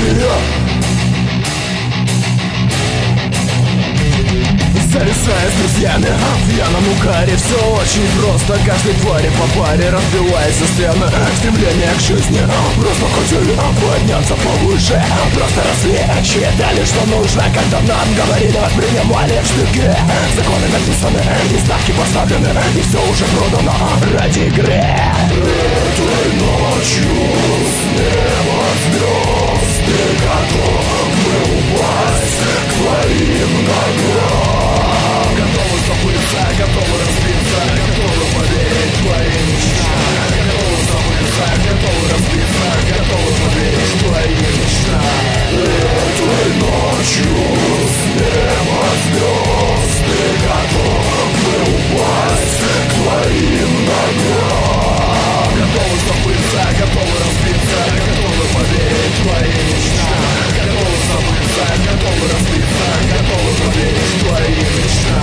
Зависая с друзьями в пьяном угаре. Все очень просто, каждой твари по паре разбивается стены. Стремление к жизни, просто хотели подняться повыше. Просто росли, считали, что нужно. Когда нам говорили, воспринимали в штыки. Законы написаны, и ставки поставлены, и все уже продано ради игры. Этой ночью с неба звезд ты готов упасть к твоим ногам. Готовы забыться, готовы разбиться, готовы поверить в твои мечты. Готовы забыться, готовы разбиться, готовы поверить в твои мечты. Этой ночью с неба звезд ты готов упасть к твоим ногам. Готовы забыться, готовы разбиться, готовы поверить в твои мечты. Готовы забыться, готовы разбиться, готовы поверить в твои мечты.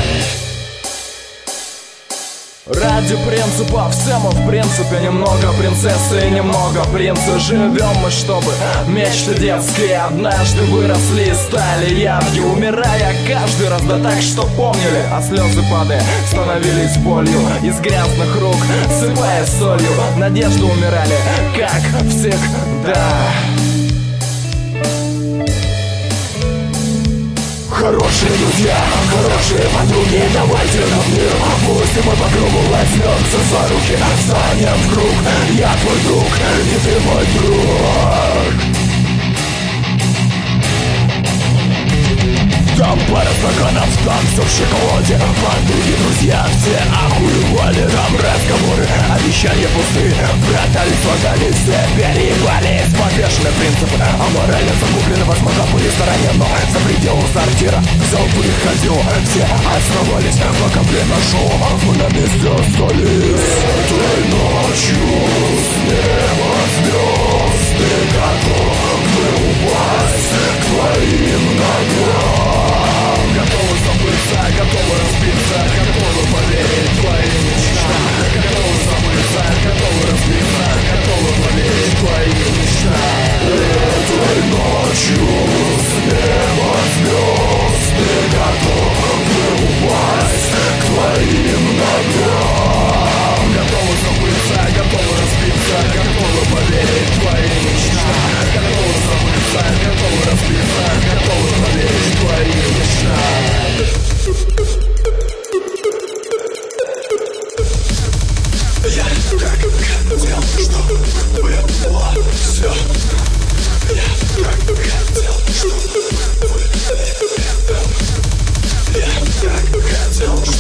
Ради принципа всему в принципе немного принцессы и немного принца. Живем мы, чтобы мечты детские однажды выросли и стали явью. Умирая каждый раз, да так, что помнили, а слезы падая становились болью. Из грязных рук, сыпая солью, надежды умирали, как всегда. Хорошие друзья, хорошие подруги, давайте на мир. Пусть мы по кругу возьмемся за руки. Встанем в круг, я твой друг, и ты мой друг. Там пара стаканов, там все в шоколаде. Подруги, друзья, все охуевали. Там разговоры, обещания пустые. Братались, слагались, переебались. Подвешены принципы, а морально загублены. Возможно, были в стороне, но за пределы сортира все выходило. Все оставались, пока время шло, мы на месте остались. Этой ночью с неба звезд ты готов упасть к твоим ногам. Готовы забыться, готовы разбиться, готовы поверить в твои мечты. Готовы забыться, готовы разбиться, готовы поверить в твои мечты. Этой ночью с неба звезд ты готов упасть к твоим ногам. Готовы забыться, готовы разбиться, готовы поверить в твои мечты. Готовы забыться, готовы разбиться, готовы поверить в твои мечты. Я так хотел, чтобы было все. Я так хотел, чтобы вы рядом. Я так хотел,